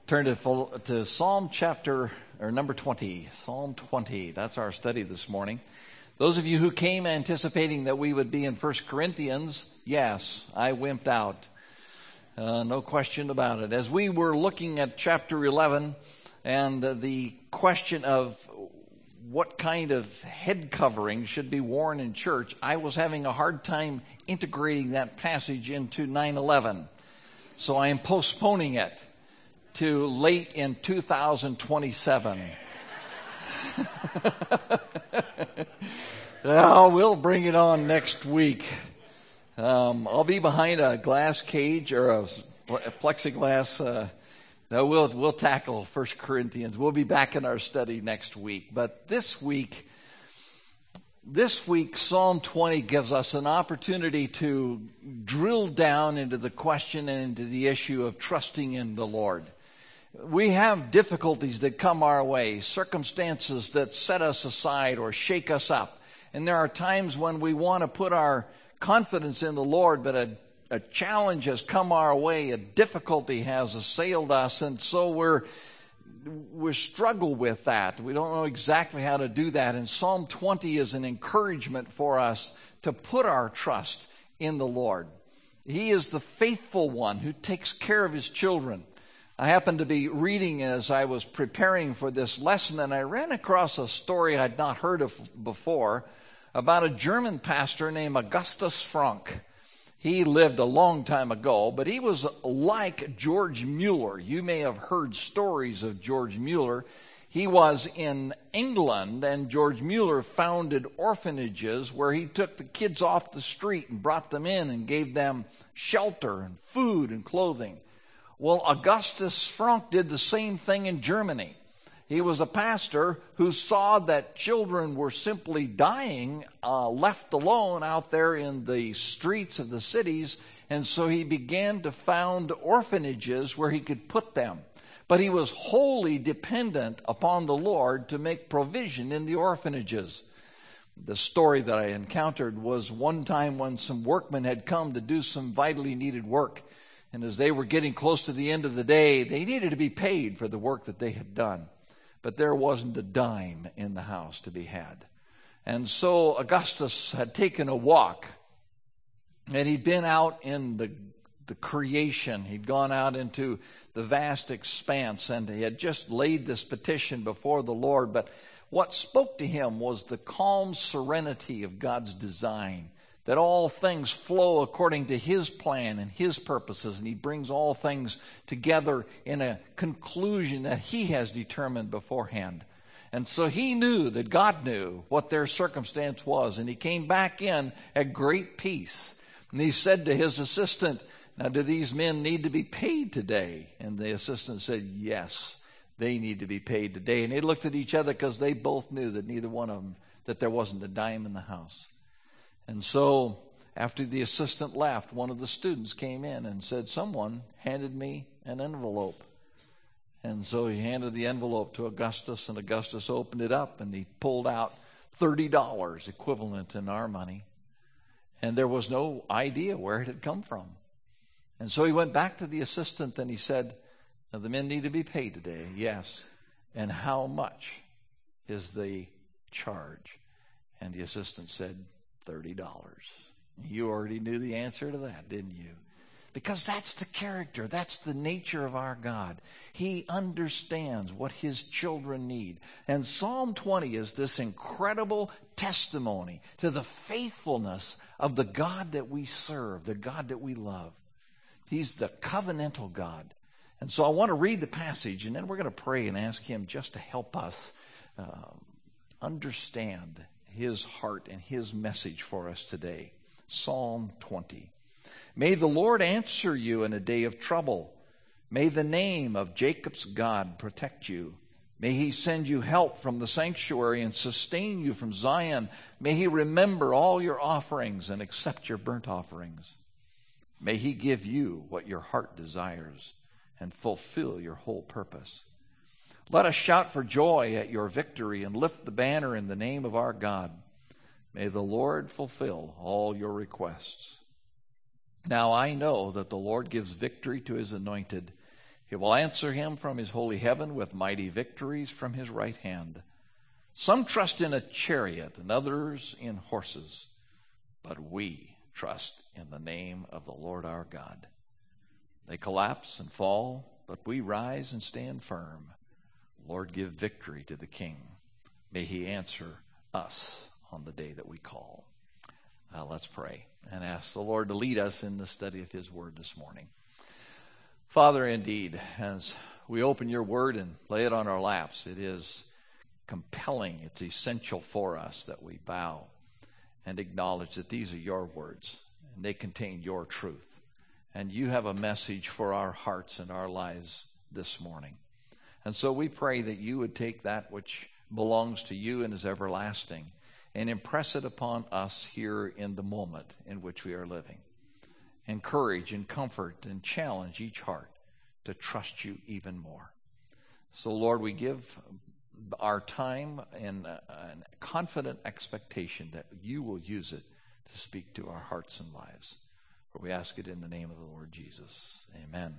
Turn to Psalm number 20. Psalm 20. That's our study this morning. Those of you who came anticipating that we would be in 1 Corinthians, yes, I wimped out. No question about it. As we were looking at chapter 11 and the question of what kind of head covering should be worn in church, I was having a hard time integrating that passage into 9/11. So I am postponing it to late in 2027. Well, we'll bring it on next week. I'll be behind a glass cage or a plexiglass. We'll tackle 1 Corinthians. We'll be back in our study next week. But this week, Psalm 20 gives us an opportunity to drill down into the question and into the issue of trusting in the Lord. We have difficulties that come our way, circumstances that set us aside or shake us up. And there are times when we want to put our confidence in the Lord, but a challenge has come our way, a difficulty has assailed us, and so we struggle with that. We don't know exactly how to do that. And Psalm 20 is an encouragement for us to put our trust in the Lord. He is the faithful one who takes care of his children. I happened to be reading as I was preparing for this lesson, and I ran across a story I'd not heard of before about a German pastor named Augustus Frank. He lived a long time ago, but he was like George Mueller. You may have heard stories of George Mueller. He was in England, and George Mueller founded orphanages where he took the kids off the street and brought them in and gave them shelter and food and clothing. Well, Augustus Frank did the same thing in Germany. He was a pastor who saw that children were simply dying, left alone out there in the streets of the cities, and so he began to found orphanages where he could put them. But he was wholly dependent upon the Lord to make provision in the orphanages. The story that I encountered was one time when some workmen had come to do some vitally needed work. And as they were getting close to the end of the day, they needed to be paid for the work that they had done. But there wasn't a dime in the house to be had. And so Augustus had taken a walk, and he'd been out in the creation. He'd gone out into the vast expanse, and he had just laid this petition before the Lord. But what spoke to him was the calm serenity of God's design, that all things flow according to his plan and his purposes, and he brings all things together in a conclusion that he has determined beforehand. And so he knew that God knew what their circumstance was, and he came back in at great peace. And he said to his assistant, "Now, do these men need to be paid today?" And the assistant said, "Yes, they need to be paid today." And they looked at each other because they both knew that neither one of them, that there wasn't a dime in the house. And so after the assistant left, one of the students came in and said, "Someone handed me an envelope." And so he handed the envelope to Augustus, and Augustus opened it up, and he pulled out $30, equivalent in our money. And there was no idea where it had come from. And so he went back to the assistant, and he said, "Now, the men need to be paid today." "Yes." "And how much is the charge?" And the assistant said, $30. You already knew the answer to that, didn't you? Because that's the character, that's the nature of our God. He understands what his children need. And Psalm 20 is this incredible testimony to the faithfulness of the God that we serve, the God that we love. He's the covenantal God. And so I want to read the passage, and then we're going to pray and ask him just to help us understand his heart and his message for us today. Psalm 20. May the Lord answer you in a day of trouble. May the name of Jacob's God protect you. May he send you help from the sanctuary and sustain you from Zion. May he remember all your offerings and accept your burnt offerings. May he give you what your heart desires and fulfill your whole purpose. Let us shout for joy at your victory and lift the banner in the name of our God. May the Lord fulfill all your requests. Now I know that the Lord gives victory to his anointed. He will answer him from his holy heaven with mighty victories from his right hand. Some trust in a chariot and others in horses, but we trust in the name of the Lord our God. They collapse and fall, but we rise and stand firm. Lord, give victory to the King. May he answer us on the day that we call. Let's pray and ask the Lord to lead us in the study of his word this morning. Father, indeed, as we open your word and lay it on our laps, it is compelling, it's essential for us that we bow and acknowledge that these are your words and they contain your truth. And you have a message for our hearts and our lives this morning. And so we pray that you would take that which belongs to you and is everlasting and impress it upon us here in the moment in which we are living. Encourage and comfort and challenge each heart to trust you even more. So, Lord, we give our time in a confident expectation that you will use it to speak to our hearts and lives. For we ask it in the name of the Lord Jesus. Amen.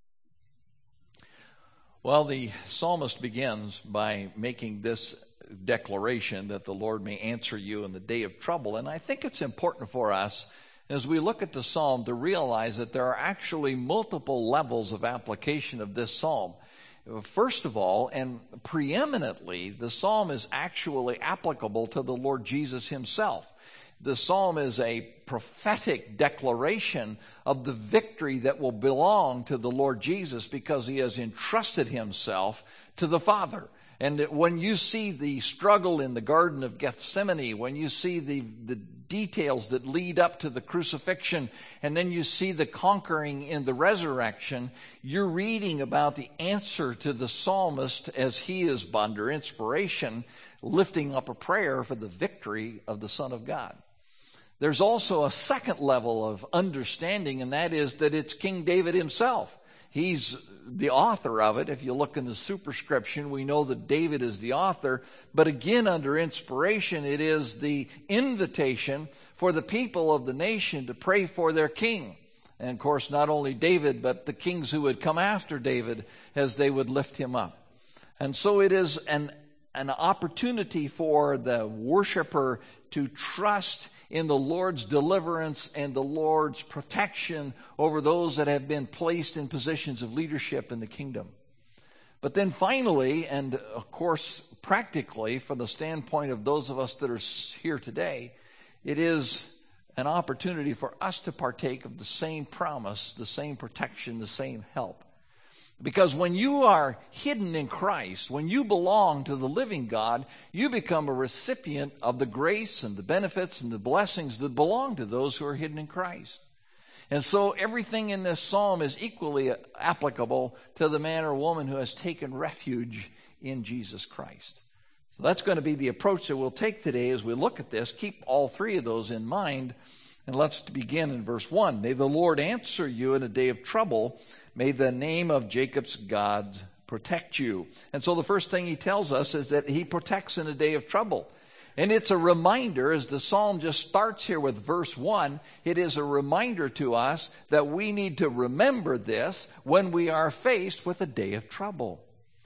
Well, the psalmist begins by making this declaration that the Lord may answer you in the day of trouble. And I think it's important for us as we look at the psalm to realize that there are actually multiple levels of application of this psalm. First of all, and preeminently, the psalm is actually applicable to the Lord Jesus himself. The psalm is a prophetic declaration of the victory that will belong to the Lord Jesus because he has entrusted himself to the Father. And when you see the struggle in the Garden of Gethsemane, when you see the details that lead up to the crucifixion, and then you see the conquering in the resurrection, you're reading about the answer to the psalmist as he is, under inspiration, lifting up a prayer for the victory of the Son of God. There's also a second level of understanding, and that is that it's King David himself. He's the author of it. If you look in the superscription, we know that David is the author. But again, under inspiration, it is the invitation for the people of the nation to pray for their king. And of course, not only David, but the kings who would come after David as they would lift him up. And so it is an opportunity for the worshiper to trust in the Lord's deliverance and the Lord's protection over those that have been placed in positions of leadership in the kingdom. But then finally, and of course practically from the standpoint of those of us that are here today, it is an opportunity for us to partake of the same promise, the same protection, the same help. Because when you are hidden in Christ, when you belong to the living God, you become a recipient of the grace and the benefits and the blessings that belong to those who are hidden in Christ. And so everything in this psalm is equally applicable to the man or woman who has taken refuge in Jesus Christ. So that's going to be the approach that we'll take today as we look at this. Keep all three of those in mind. And let's begin in verse 1. May the Lord answer you in a day of trouble. May the name of Jacob's God protect you. And so the first thing he tells us is that he protects in a day of trouble. And it's a reminder, as the psalm just starts here with verse 1, it is a reminder to us that we need to remember this when we are faced with a day of trouble.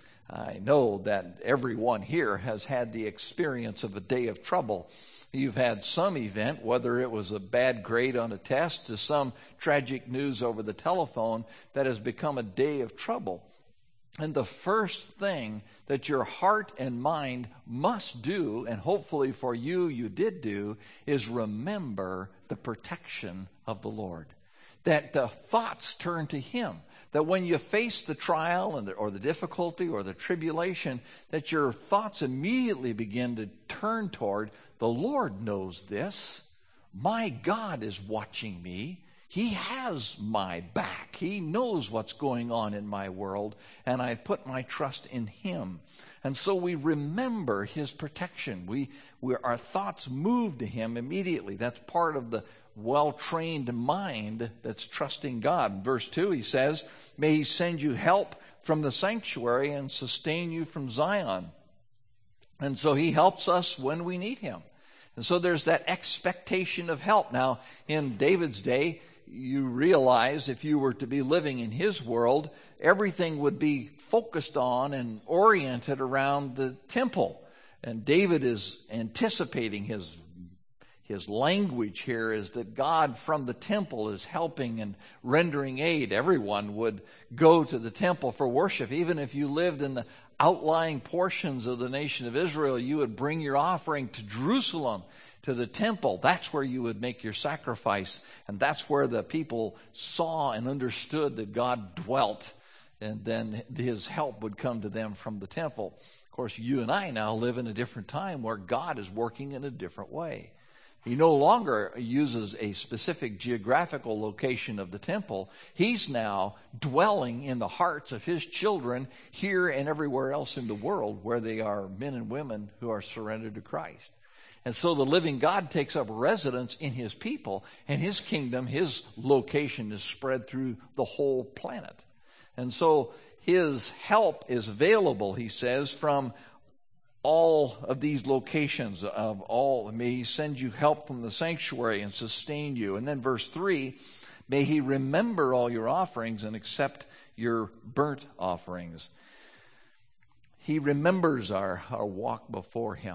I know that everyone here has had the experience of a day of trouble. You've had some event, whether it was a bad grade on a test to some tragic news over the telephone, that has become a day of trouble. And the first thing that your heart and mind must do, and hopefully for you, you did do, is remember the protection of the Lord. That the thoughts turn to him. That when you face the trial or the difficulty or the tribulation, that your thoughts immediately begin to turn toward, the Lord knows this. My God is watching me. He has my back. He knows what's going on in my world, and I put my trust in him. And so we remember his protection. Our thoughts move to him immediately. That's part of the well-trained mind that's trusting God. In verse 2, he says, may he send you help from the sanctuary and sustain you from Zion. And so he helps us when we need him. And so there's that expectation of help. Now, in David's day, you realize if you were to be living in his world, everything would be focused on and oriented around the temple. And David is anticipating his language here is that God from the temple is helping and rendering aid. Everyone would go to the temple for worship. Even if you lived in the outlying portions of the nation of Israel, you would bring your offering to Jerusalem, to the temple. That's where you would make your sacrifice. And that's where the people saw and understood that God dwelt. And then his help would come to them from the temple. Of course, you and I now live in a different time where God is working in a different way. He no longer uses a specific geographical location of the temple. He's now dwelling in the hearts of his children here and everywhere else in the world where they are men and women who are surrendered to Christ. And so the living God takes up residence in his people, and his kingdom, his location is spread through the whole planet. And so his help is available, he says, from all of these locations of all. May he send you help from the sanctuary and sustain you. And then verse 3, may he remember all your offerings and accept your burnt offerings. He remembers our walk before him.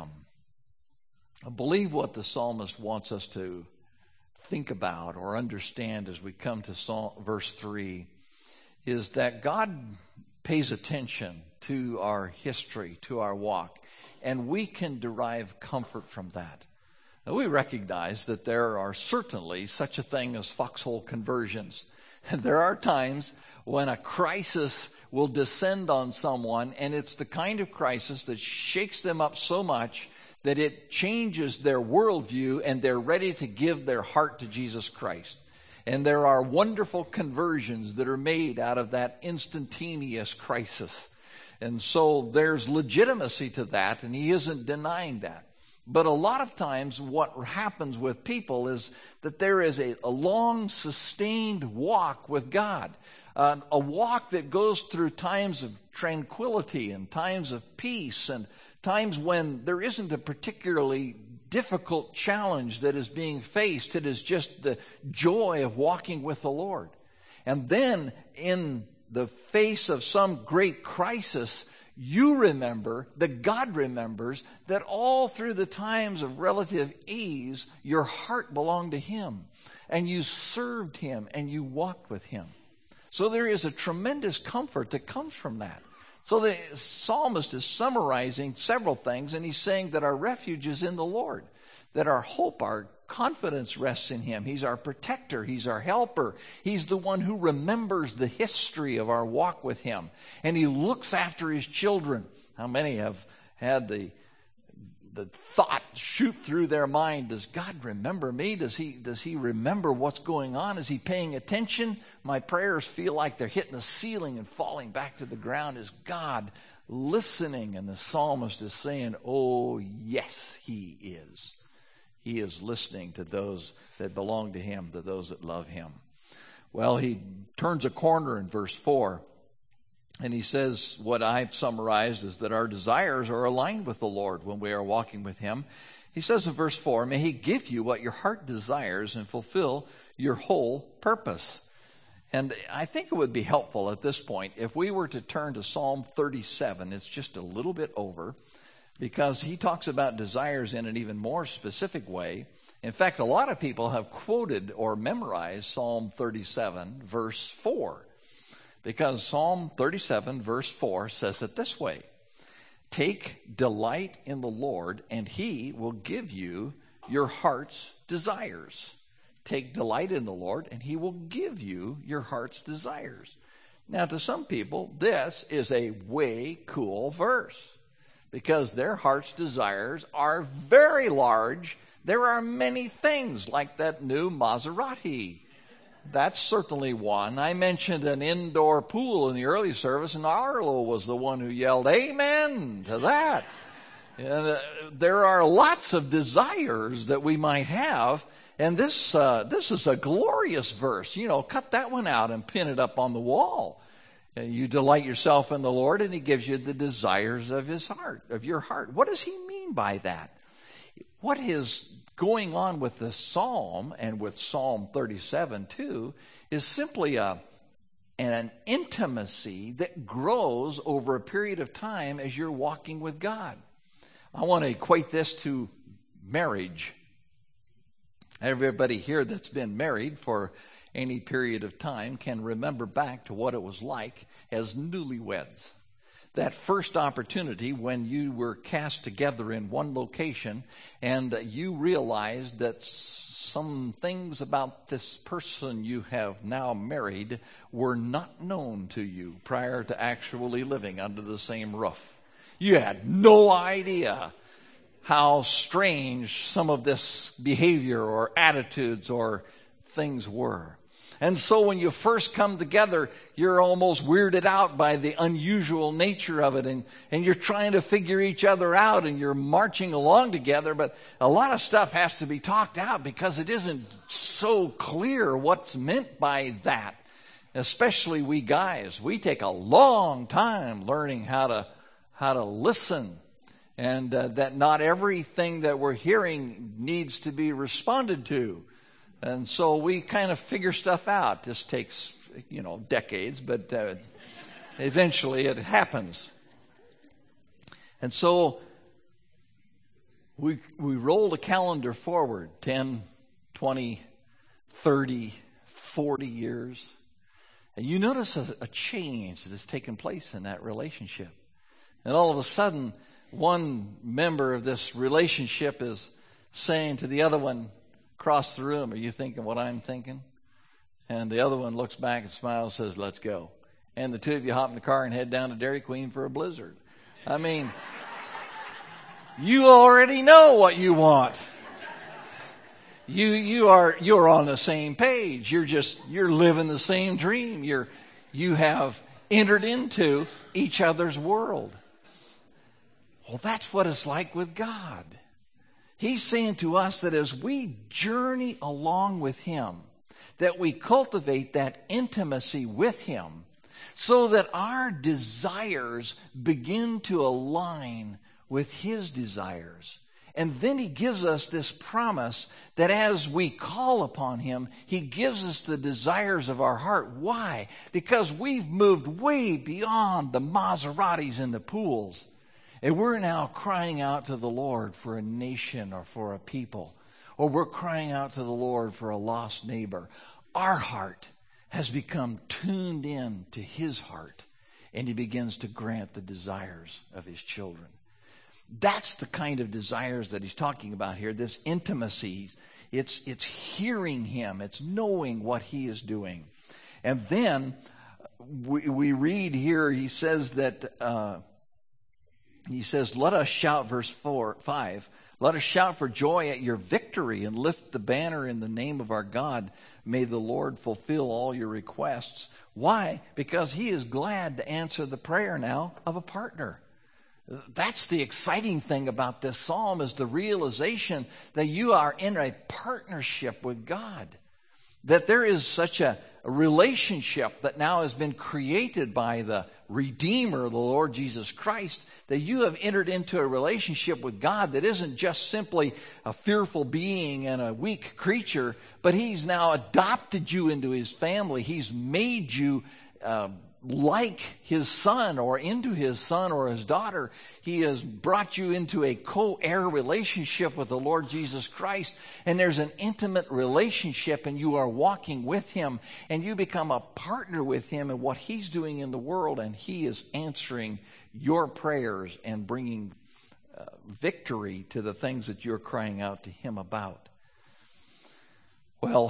I believe what the psalmist wants us to think about or understand as we come to verse 3 is that God pays attention to our history, to our walk, and we can derive comfort from that. Now, we recognize that there are certainly such a thing as foxhole conversions. There are times when a crisis will descend on someone, and it's the kind of crisis that shakes them up so much that it changes their worldview and they're ready to give their heart to Jesus Christ. And there are wonderful conversions that are made out of that instantaneous crisis. And so there's legitimacy to that, and he isn't denying that. But a lot of times what happens with people is that there is a long, sustained walk with God. A walk that goes through times of tranquility and times of peace and times when there isn't a particularly difficult challenge that is being faced. It is just the joy of walking with the Lord. And then in the face of some great crisis, you remember that God remembers that all through the times of relative ease, your heart belonged to him, and you served him, and you walked with him. So there is a tremendous comfort that comes from that. So the psalmist is summarizing several things, and he's saying that our refuge is in the Lord, that our hope, our confidence rests in him. He's our protector. He's our helper. He's the one who remembers the history of our walk with him, and he looks after his children. How many have had the thought shoot through their mind, does God remember me? Does he remember what's going on? Is he paying attention? My prayers feel like they're hitting the ceiling and falling back to the ground. Is God listening? And the psalmist is saying, oh, yes, he is. He is listening to those that belong to him, to those that love him. Well, he turns a corner in verse 4. And he says, what I've summarized is that our desires are aligned with the Lord when we are walking with him. He says in verse 4, may he give you what your heart desires and fulfill your whole purpose. And I think it would be helpful at this point if we were to turn to Psalm 37. It's just a little bit over, because he talks about desires in an even more specific way. In fact, a lot of people have quoted or memorized Psalm 37, verse 4. Because Psalm 37, verse 4 says it this way: take delight in the Lord, and he will give you your heart's desires. Take delight in the Lord, and he will give you your heart's desires. Now, to some people, this is a way cool verse, because their heart's desires are very large. There are many things, like that new Maserati. That's certainly one. I mentioned an indoor pool in the early service, and Arlo was the one who yelled, amen to that. And there are lots of desires that we might have, and this is a glorious verse. You know, cut that one out and pin it up on the wall. You delight yourself in the Lord, and he gives you the desires of his heart, of your heart. What does he mean by that? What his going on with this psalm and with Psalm 37 too is simply an intimacy that grows over a period of time as you're walking with God. I want to equate this to marriage. Everybody here that's been married for any period of time can remember back to what it was like as newlyweds. That first opportunity when you were cast together in one location and you realized that some things about this person you have now married were not known to you prior to actually living under the same roof. You had no idea how strange some of this behavior or attitudes or things were. And so when you first come together, you're almost weirded out by the unusual nature of it. And you're trying to figure each other out and you're marching along together. But a lot of stuff has to be talked out because it isn't so clear what's meant by that. Especially we guys. We take a long time learning how to listen. And that not everything that we're hearing needs to be responded to. And so we kind of figure stuff out. This takes, decades, but eventually it happens. And so we roll the calendar forward 10, 20, 30, 40 years. And you notice a change that has taken place in that relationship. And all of a sudden, one member of this relationship is saying to the other one, across the room, are you thinking what I'm thinking? And the other one looks back and smiles and says, let's go. And the two of you hop in the car and head down to Dairy Queen for a Blizzard. I mean, you already know what you want. You're on the same page. You're living the same dream. You have entered into each other's world. Well, that's what it's like with God. He's saying to us that as we journey along with Him, that we cultivate that intimacy with Him so that our desires begin to align with His desires. And then He gives us this promise that as we call upon Him, He gives us the desires of our heart. Why? Because we've moved way beyond the Maseratis and the pools. And we're now crying out to the Lord for a nation or for a people. Or we're crying out to the Lord for a lost neighbor. Our heart has become tuned in to His heart. And He begins to grant the desires of His children. That's the kind of desires that He's talking about here. This intimacy. It's hearing Him. It's knowing what He is doing. And then we read here, He says that... He says, let us shout, verse 5, let us shout for joy at your victory and lift the banner in the name of our God. May the Lord fulfill all your requests. Why? Because He is glad to answer the prayer now of a partner. That's the exciting thing about this psalm is the realization that you are in a partnership with God. That there is such a relationship that now has been created by the Redeemer, the Lord Jesus Christ, that you have entered into a relationship with God that isn't just simply a fearful being and a weak creature, but He's now adopted you into His family. He's made you like His son or into His son or His daughter. He has brought you into a co-heir relationship with the Lord Jesus Christ. And there's an intimate relationship and you are walking with Him and you become a partner with Him in what He's doing in the world. And He is answering your prayers and bringing victory to the things that you're crying out to Him about. Well,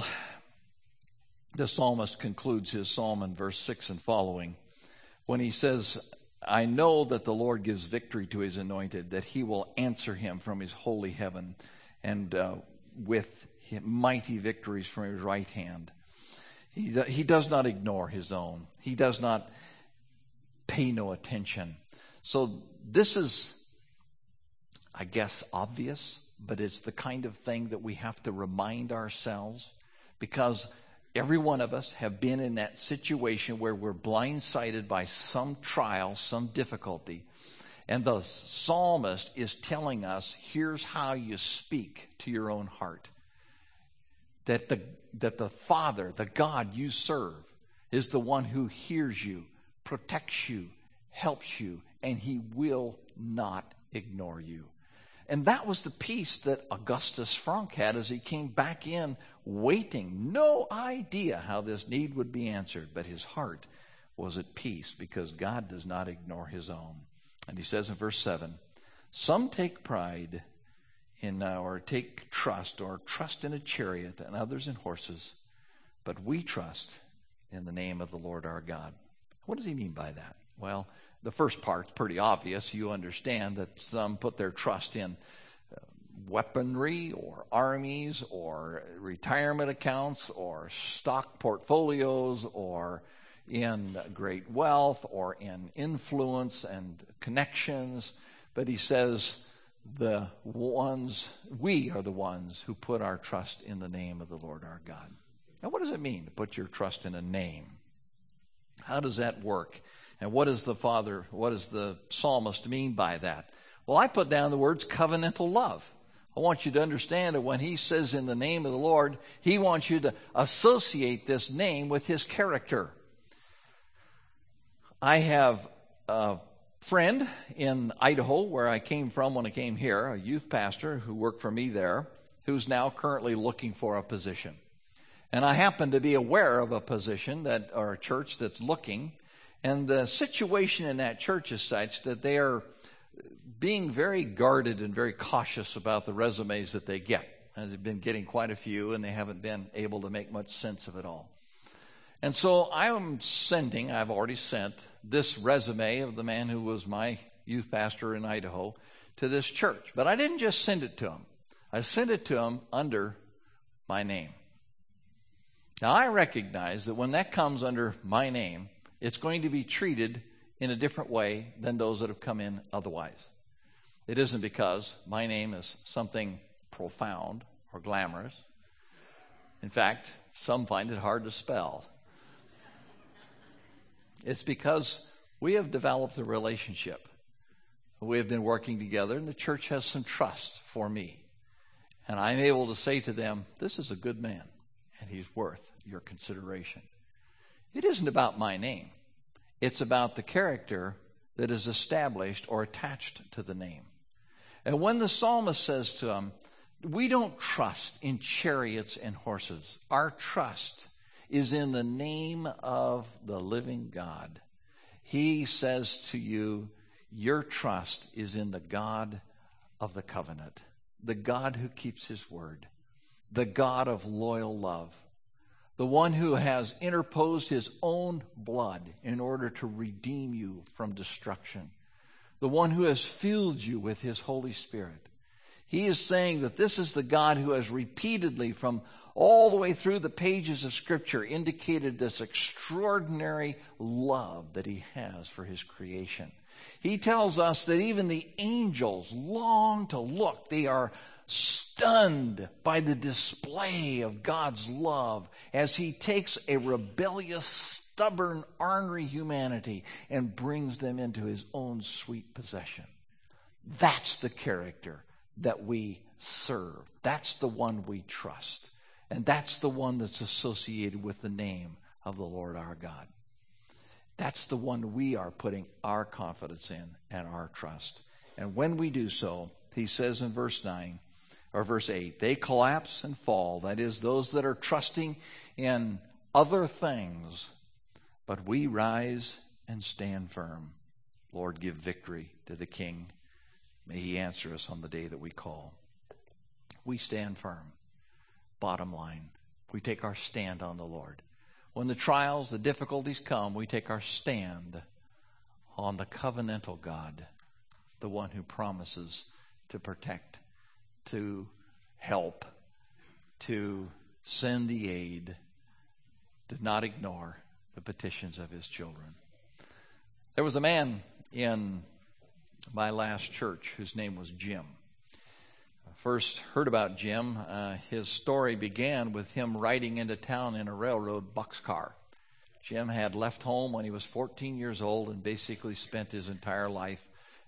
the psalmist concludes his psalm in verse 6 and following when he says, I know that the Lord gives victory to His anointed, that He will answer him from His holy heaven and with mighty victories from His right hand. He does not ignore His own. He does not pay no attention. So this is, I guess, obvious, but it's the kind of thing that we have to remind ourselves because every one of us have been in that situation where we're blindsided by some trial, some difficulty. And the psalmist is telling us, here's how you speak to your own heart. That the Father, the God you serve, is the one who hears you, protects you, helps you, and he will not ignore you. And that was the peace that Augustus Frank had as he came back in waiting. No idea how this need would be answered, but his heart was at peace because God does not ignore his own. And he says in verse 7, some take pride in or take trust or trust in a chariot and others in horses, but we trust in the name of the Lord our God. What does he mean by that? Well, the first part's pretty obvious. You understand that some put their trust in weaponry or armies or retirement accounts or stock portfolios or in great wealth or in influence and connections. But he says we are the ones who put our trust in the name of the Lord our God. Now, what does it mean to put your trust in a name? How does that work? And what does the psalmist mean by that? Well, I put down the words covenantal love. I want you to understand that when he says in the name of the Lord, he wants you to associate this name with his character. I have a friend in Idaho, where I came from when I came here, a youth pastor who worked for me there, who's now currently looking for a position. And I happen to be aware of a position or a church that's looking, and the situation in that church is such that they are being very guarded and very cautious about the resumes that they get. And they've been getting quite a few, and they haven't been able to make much sense of it all. And so I've already sent this resume of the man who was my youth pastor in Idaho to this church. But I didn't just send it to him. I sent it to him under my name. Now, I recognize that when that comes under my name, it's going to be treated in a different way than those that have come in otherwise. It isn't because my name is something profound or glamorous. In fact, some find it hard to spell. It's because we have developed a relationship. We have been working together, and the church has some trust for me. And I'm able to say to them, this is a good man, and he's worth your consideration. It isn't about my name. It's about the character that is established or attached to the name. And when the psalmist says to him, we don't trust in chariots and horses. Our trust is in the name of the living God. He says to you, your trust is in the God of the covenant, the God who keeps his word, the God of loyal love, the one who has interposed his own blood in order to redeem you from destruction, the one who has filled you with his Holy Spirit. He is saying that this is the God who has repeatedly, from all the way through the pages of Scripture, indicated this extraordinary love that he has for his creation. He tells us that even the angels long to look. They are stunned by the display of God's love as he takes a rebellious, stubborn, ornery humanity and brings them into his own sweet possession. That's the character that we serve. That's the one we trust. And that's the one that's associated with the name of the Lord our God. That's the one we are putting our confidence in and our trust. And when we do so, he says in verse 8, they collapse and fall. That is, those that are trusting in other things. But we rise and stand firm. Lord, give victory to the King. May he answer us on the day that we call. We stand firm. Bottom line, we take our stand on the Lord. When the trials, the difficulties come, we take our stand on the covenantal God, the one who promises to protect, to help, to send the aid, to not ignore the petitions of his children. There was a man in my last church whose name was Jim. First heard about Jim, his story began with him riding into town in a railroad boxcar. Jim had left home when he was 14 years old and basically spent his entire life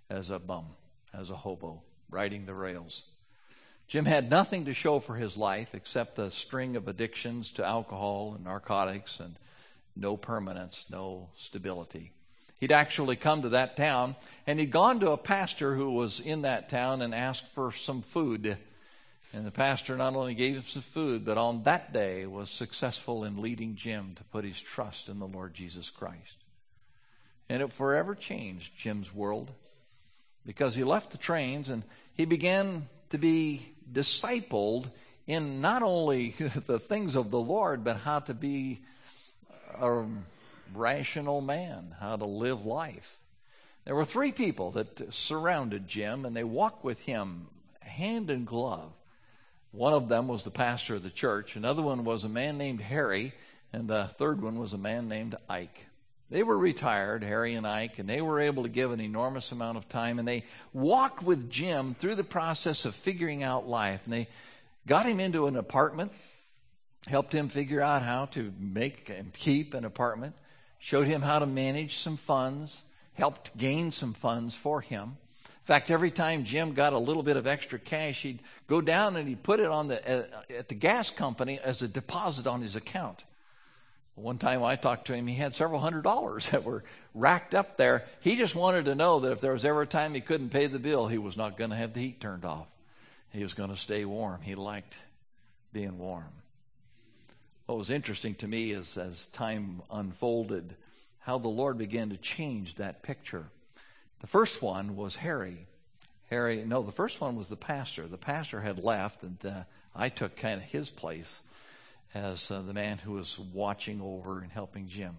as a bum, as a hobo, riding the rails. Jim had nothing to show for his life except a string of addictions to alcohol and narcotics and no permanence, no stability. He'd actually come to that town, and he'd gone to a pastor who was in that town and asked for some food. And the pastor not only gave him some food, but on that day was successful in leading Jim to put his trust in the Lord Jesus Christ. And it forever changed Jim's world, because he left the trains and he began to be discipled in not only the things of the Lord, but how to be a rational man, how to live life. There were 3 people that surrounded Jim, and they walked with him hand in glove. One of them was the pastor of the church. Another one was a man named Harry, and the third one was a man named Ike. They were retired, Harry and Ike, and they were able to give an enormous amount of time, and they walked with Jim through the process of figuring out life. And they got him into an apartment, helped him figure out how to make and keep an apartment, showed him how to manage some funds, helped gain some funds for him. In fact, every time Jim got a little bit of extra cash, he'd go down and he'd put it on at the gas company as a deposit on his account. One time I talked to him, he had several $100s that were racked up there. He just wanted to know that if there was ever a time he couldn't pay the bill, he was not going to have the heat turned off. He was going to stay warm. He liked being warm. What was interesting to me is, as time unfolded, how the Lord began to change that picture. The first one was Harry. The first one was the pastor. The pastor had left, and I took kind of his place as the man who was watching over and helping Jim.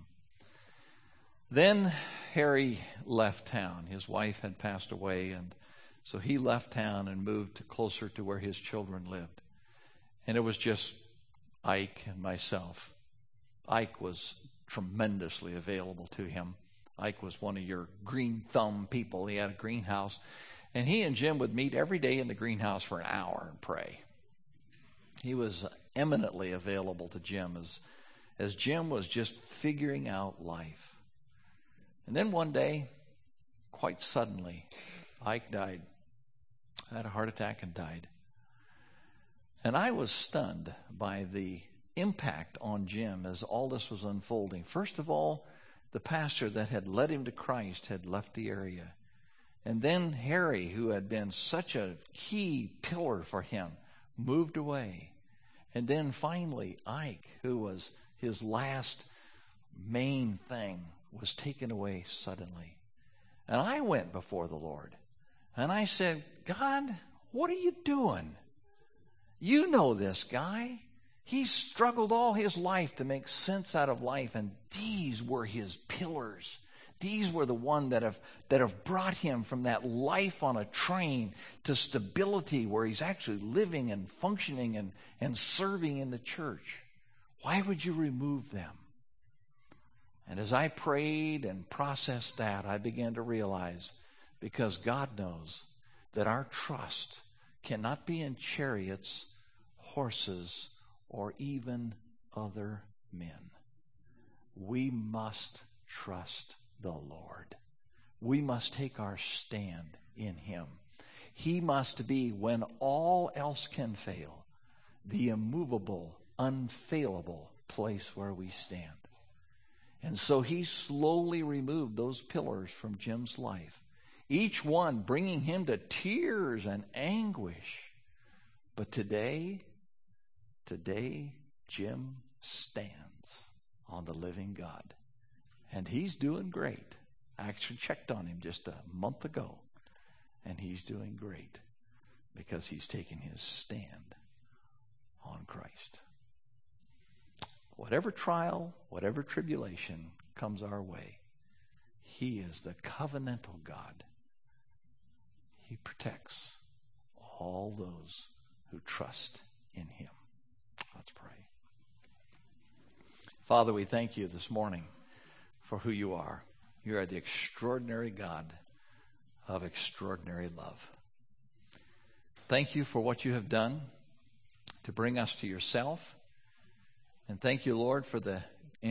Then Harry left town. His wife had passed away, and so he left town and moved closer to where his children lived. And it was just Ike and myself. Ike was tremendously available to him. Ike was one of your green thumb people. He had a greenhouse, and he and Jim would meet every day in the greenhouse for an hour and pray. He was eminently available to Jim as Jim was just figuring out life. And then one day, quite suddenly, Ike died. Had a heart attack and died. And I was stunned by the impact on Jim as all this was unfolding. First of all, the pastor that had led him to Christ had left the area. And then Harry, who had been such a key pillar for him, moved away. And then finally, Ike, who was his last main thing, was taken away suddenly. And I went before the Lord, and I said, God, what are you doing? You know this guy. He's struggled all his life to make sense out of life, and these were his pillars. These were the ones that have brought him from that life on a train to stability where he's actually living and functioning and serving in the church. Why would you remove them? And as I prayed and processed that, I began to realize, because God knows that our trust cannot be in chariots, horses, or even other men. We must trust the Lord. We must take our stand in Him. He must be, when all else can fail, the immovable, unfailable place where we stand. And so He slowly removed those pillars from Jim's life, each one bringing him to tears and anguish. But today, Jim stands on the living God. And he's doing great. I actually checked on him just a month ago, and he's doing great because he's taking his stand on Christ. Whatever trial, whatever tribulation comes our way, He is the covenantal God. He protects all those who trust in Him. Let's pray. Father, we thank You this morning for who You are. You are the extraordinary God of extraordinary love. Thank You for what You have done to bring us to Yourself. And thank You, Lord, for the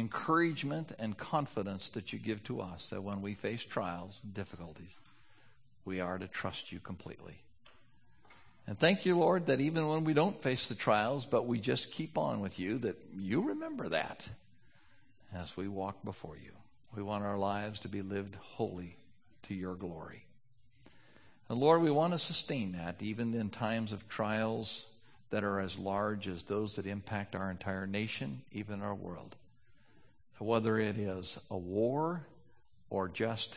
encouragement and confidence that You give to us, that when we face trials and difficulties, we are to trust you completely. And thank you, Lord, that even when we don't face the trials, but we just keep on with you, that you remember that as we walk before you. We want our lives to be lived wholly to your glory. And Lord, we want to sustain that even in times of trials that are as large as those that impact our entire nation, even our world. Whether it is a war or just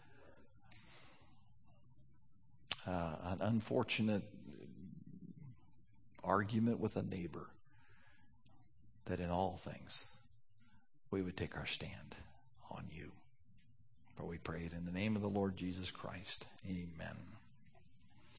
an unfortunate argument with a neighbor, that in all things we would take our stand on you. For we pray it in the name of the Lord Jesus Christ. Amen.